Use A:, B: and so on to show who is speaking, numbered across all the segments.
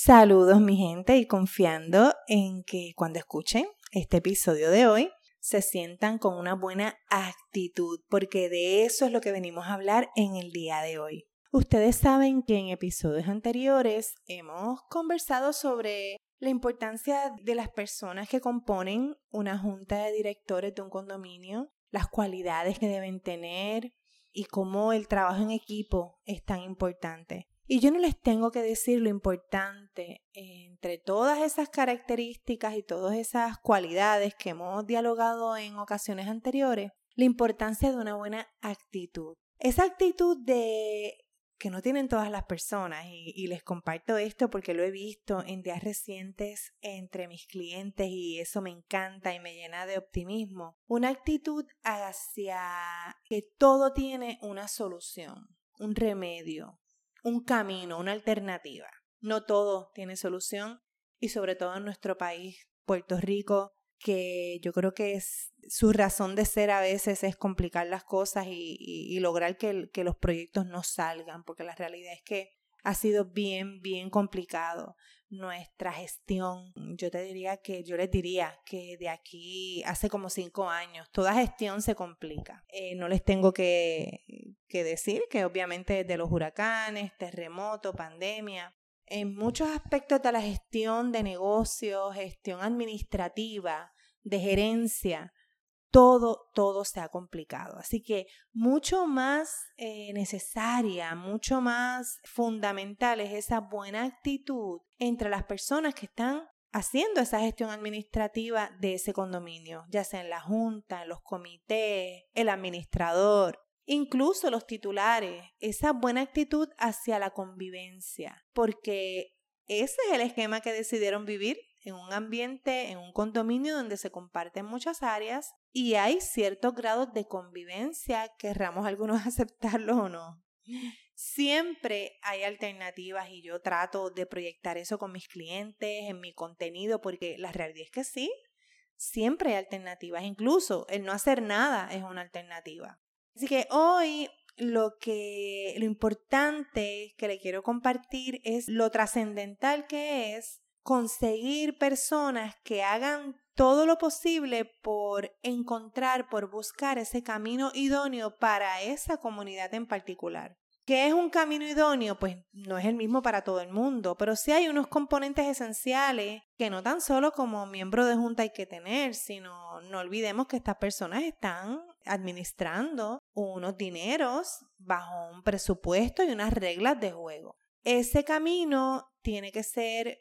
A: Saludos mi gente y confiando en que cuando escuchen este episodio de hoy se sientan con una buena actitud, porque de eso es lo que venimos a hablar en el día de hoy. Ustedes saben que en episodios anteriores hemos conversado sobre la importancia de las personas que componen una junta de directores de un condominio, las cualidades que deben tener y cómo el trabajo en equipo es tan importante. Y yo no les tengo que decir lo importante entre todas esas características y todas esas cualidades que hemos dialogado en ocasiones anteriores, la importancia de una buena actitud. Esa actitud que no tienen todas las personas y les comparto esto porque lo he visto en días recientes entre mis clientes y eso me encanta y me llena de optimismo. Una actitud hacia que todo tiene una solución, un remedio, un camino, una alternativa. No todo tiene solución y sobre todo en nuestro país, Puerto Rico, que yo creo que su razón de ser a veces es complicar las cosas y lograr que los proyectos no salgan, porque la realidad es que ha sido bien complicado nuestra gestión. Yo les diría que de aquí hace como 5 años, toda gestión se complica. No les tengo que decir que obviamente de los huracanes, terremotos, pandemia, en muchos aspectos de la gestión de negocios, gestión administrativa, de gerencia, todo se ha complicado. Así que mucho más necesaria, mucho más fundamental es esa buena actitud entre las personas que están haciendo esa gestión administrativa de ese condominio, ya sea en la junta, en los comités, el administrador, incluso los titulares, esa buena actitud hacia la convivencia, porque ese es el esquema que decidieron vivir en un ambiente, en un condominio donde se comparten muchas áreas y hay ciertos grados de convivencia, querramos algunos aceptarlos o no. Siempre hay alternativas y yo trato de proyectar eso con mis clientes, en mi contenido, porque la realidad es que sí, siempre hay alternativas, incluso el no hacer nada es una alternativa. Así que hoy lo importante que le quiero compartir es lo trascendental que es conseguir personas que hagan todo lo posible por encontrar, por buscar ese camino idóneo para esa comunidad en particular. ¿Qué es un camino idóneo? Pues no es el mismo para todo el mundo, pero sí hay unos componentes esenciales que no tan solo como miembro de junta hay que tener, sino no olvidemos que estas personas están administrando unos dineros bajo un presupuesto y unas reglas de juego. Ese camino tiene que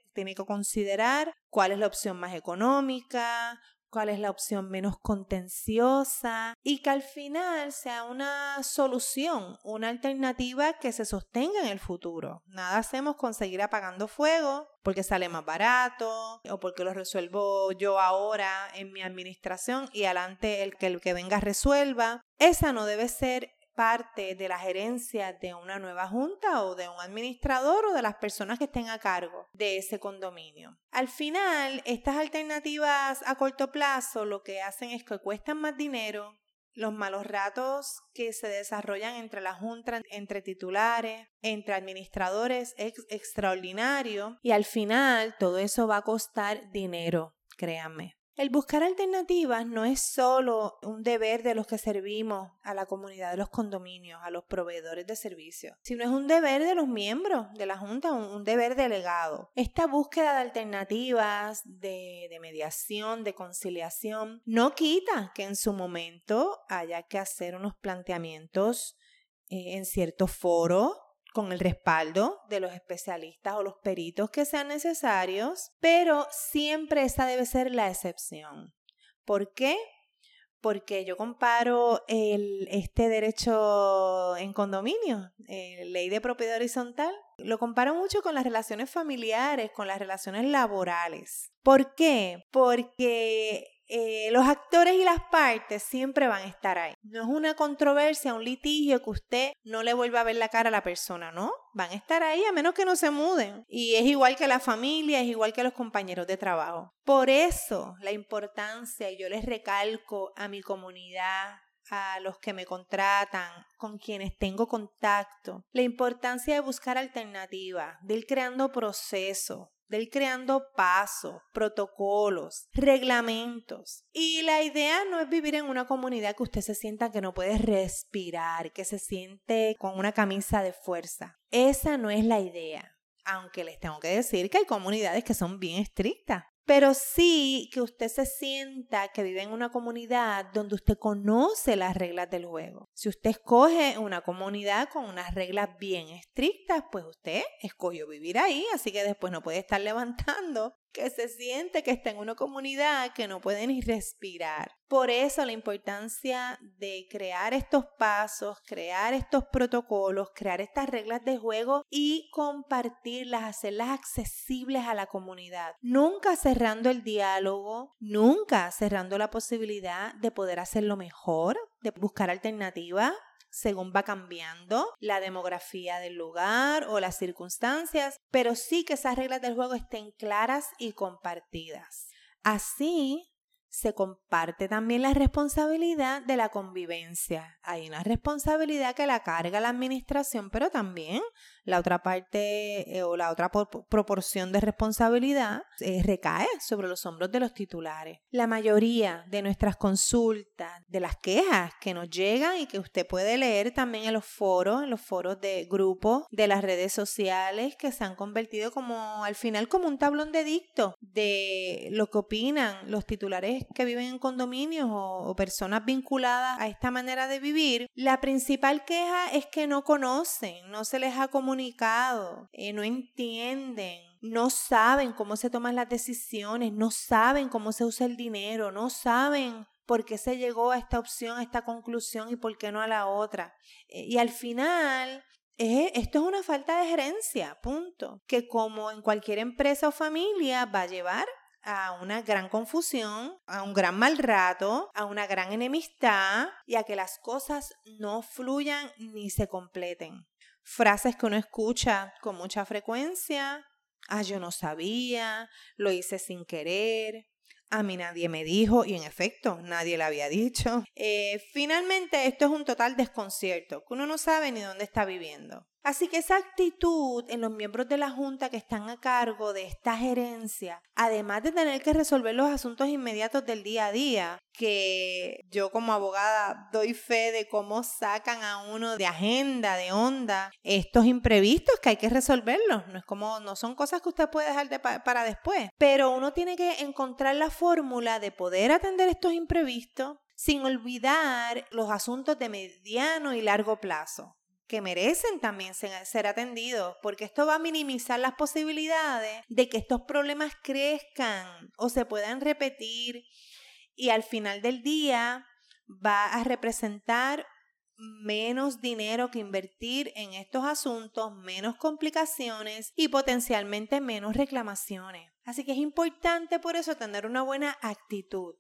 A: considerar cuál es la opción más económica, cuál es la opción menos contenciosa y que al final sea una solución, una alternativa que se sostenga en el futuro. Nada hacemos con seguir apagando fuego porque sale más barato o porque lo resuelvo yo ahora en mi administración y adelante el que venga resuelva. Esa no debe ser parte de la gerencia de una nueva junta o de un administrador o de las personas que estén a cargo de ese condominio. Al final, estas alternativas a corto plazo lo que hacen es que cuestan más dinero, los malos ratos que se desarrollan entre la junta, entre titulares, entre administradores es extraordinario y al final todo eso va a costar dinero, créanme. El buscar alternativas no es solo un deber de los que servimos a la comunidad de los condominios, a los proveedores de servicios, sino es un deber de los miembros de la junta, un deber delegado. Esta búsqueda de alternativas, de mediación, de conciliación, no quita que en su momento haya que hacer unos planteamientos en ciertos foros, con el respaldo de los especialistas o los peritos que sean necesarios, pero siempre esa debe ser la excepción. ¿Por qué? Porque yo comparo este derecho en condominio, ley de propiedad horizontal, lo comparo mucho con las relaciones familiares, con las relaciones laborales. ¿Por qué? Porque los actores y las partes siempre van a estar ahí. No es una controversia, un litigio que usted no le vuelva a ver la cara a la persona, ¿no? Van a estar ahí a menos que no se muden. Y es igual que la familia, es igual que los compañeros de trabajo. Por eso la importancia, y yo les recalco a mi comunidad, a los que me contratan, con quienes tengo contacto, la importancia de buscar alternativas, de ir creando procesos, de ir creando pasos, protocolos, reglamentos. Y la idea no es vivir en una comunidad que usted se sienta que no puede respirar, que se siente con una camisa de fuerza. Esa no es la idea. Aunque les tengo que decir que hay comunidades que son bien estrictas. Pero sí que usted se sienta que vive en una comunidad donde usted conoce las reglas del juego. Si usted escoge una comunidad con unas reglas bien estrictas, pues usted escogió vivir ahí, así que después no puede estar levantando que se siente que está en una comunidad que no puede ni respirar. Por eso la importancia de crear estos pasos, crear estos protocolos, crear estas reglas de juego y compartirlas, hacerlas accesibles a la comunidad. Nunca cerrando el diálogo, nunca cerrando la posibilidad de poder hacerlo mejor, de buscar alternativas según va cambiando la demografía del lugar o las circunstancias, pero sí que esas reglas del juego estén claras y compartidas. Así se comparte también la responsabilidad de la convivencia. Hay una responsabilidad que la carga la administración, pero también la otra parte o la otra proporción de responsabilidad recae sobre los hombros de los titulares. La mayoría de nuestras consultas, de las quejas que nos llegan y que usted puede leer también en los foros de grupos de las redes sociales que se han convertido como al final como un tablón de dicto de lo que opinan los titulares que viven en condominios o personas vinculadas a esta manera de vivir. La principal queja es que no conocen, no se les ha comunicado, no entienden, no saben cómo se toman las decisiones, no saben cómo se usa el dinero, no saben por qué se llegó a esta opción, a esta conclusión y por qué no a la otra. Y al final esto es una falta de gerencia, punto. Que como en cualquier empresa o familia va a llevar a una gran confusión, a un gran mal rato, a una gran enemistad y a que las cosas no fluyan ni se completen. Frases que uno escucha con mucha frecuencia: yo no sabía, lo hice sin querer, a mí nadie me dijo, y en efecto, nadie le había dicho. Finalmente, esto es un total desconcierto, que uno no sabe ni dónde está viviendo. Así que esa actitud en los miembros de la Junta que están a cargo de esta gerencia, además de tener que resolver los asuntos inmediatos del día a día, que yo como abogada doy fe de cómo sacan a uno de agenda, de onda, estos imprevistos que hay que resolverlos. No son cosas que usted puede dejar para después, pero uno tiene que encontrar la fórmula de poder atender estos imprevistos sin olvidar los asuntos de mediano y largo plazo, que merecen también ser atendidos, porque esto va a minimizar las posibilidades de que estos problemas crezcan o se puedan repetir, y al final del día va a representar menos dinero que invertir en estos asuntos, menos complicaciones y potencialmente menos reclamaciones. Así que es importante por eso tener una buena actitud,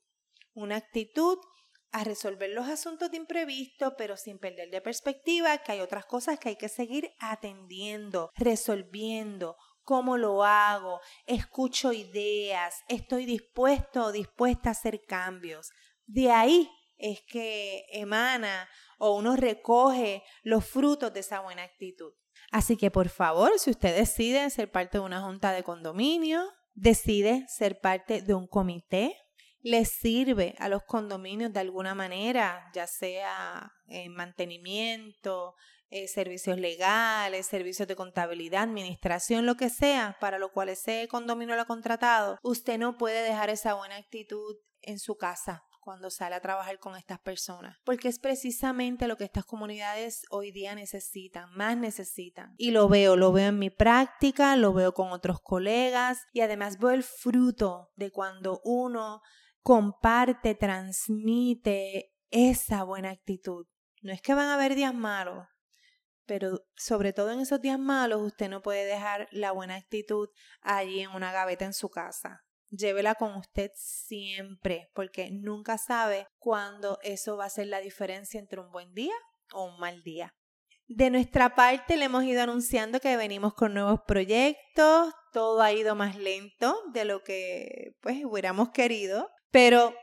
A: a resolver los asuntos de imprevisto, pero sin perder de perspectiva que hay otras cosas que hay que seguir atendiendo, resolviendo. ¿Cómo lo hago? Escucho ideas, estoy dispuesto o dispuesta a hacer cambios. De ahí es que emana o uno recoge los frutos de esa buena actitud. Así que por favor, si usted decide ser parte de una junta de condominio, decide ser parte de un comité, les sirve a los condominios de alguna manera, ya sea mantenimiento, servicios legales, servicios de contabilidad, administración, lo que sea, para lo cual ese condominio lo ha contratado, usted no puede dejar esa buena actitud en su casa cuando sale a trabajar con estas personas, porque es precisamente lo que estas comunidades hoy día necesitan, más necesitan. Y lo veo en mi práctica, lo veo con otros colegas y además veo el fruto de cuando uno comparte, transmite esa buena actitud. No es que van a haber días malos, pero sobre todo en esos días malos usted no puede dejar la buena actitud allí en una gaveta en su casa. Llévela con usted siempre, porque nunca sabe cuándo eso va a ser la diferencia entre un buen día o un mal día. De nuestra parte le hemos ido anunciando que venimos con nuevos proyectos. Todo ha ido más lento de lo que hubiéramos querido, pero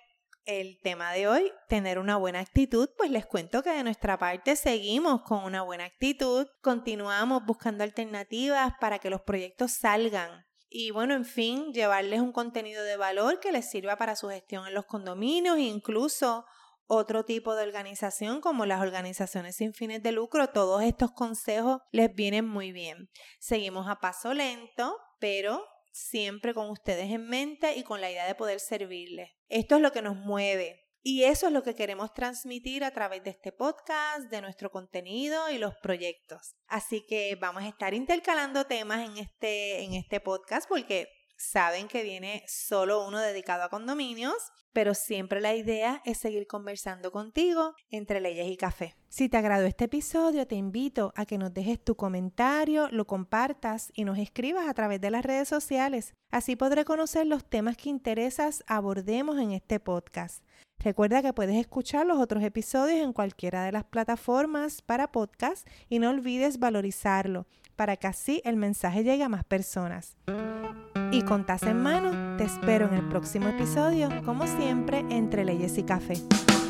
A: el tema de hoy, tener una buena actitud, pues les cuento que de nuestra parte seguimos con una buena actitud, continuamos buscando alternativas para que los proyectos salgan y bueno, en fin, llevarles un contenido de valor que les sirva para su gestión en los condominios, incluso otro tipo de organización como las organizaciones sin fines de lucro. Todos estos consejos les vienen muy bien. Seguimos a paso lento, pero siempre con ustedes en mente y con la idea de poder servirles. Esto es lo que nos mueve y eso es lo que queremos transmitir a través de este podcast, de nuestro contenido y los proyectos. Así que vamos a estar intercalando temas en este podcast porque saben que viene solo uno dedicado a condominios, pero siempre la idea es seguir conversando contigo entre leyes y café. Si te agradó este episodio, te invito a que nos dejes tu comentario, lo compartas y nos escribas a través de las redes sociales. Así podré conocer los temas que interesas abordemos en este podcast. Recuerda que puedes escuchar los otros episodios en cualquiera de las plataformas para podcast y no olvides valorizarlo para que así el mensaje llegue a más personas. Y con taza en mano, te espero en el próximo episodio, como siempre, entre leyes y café.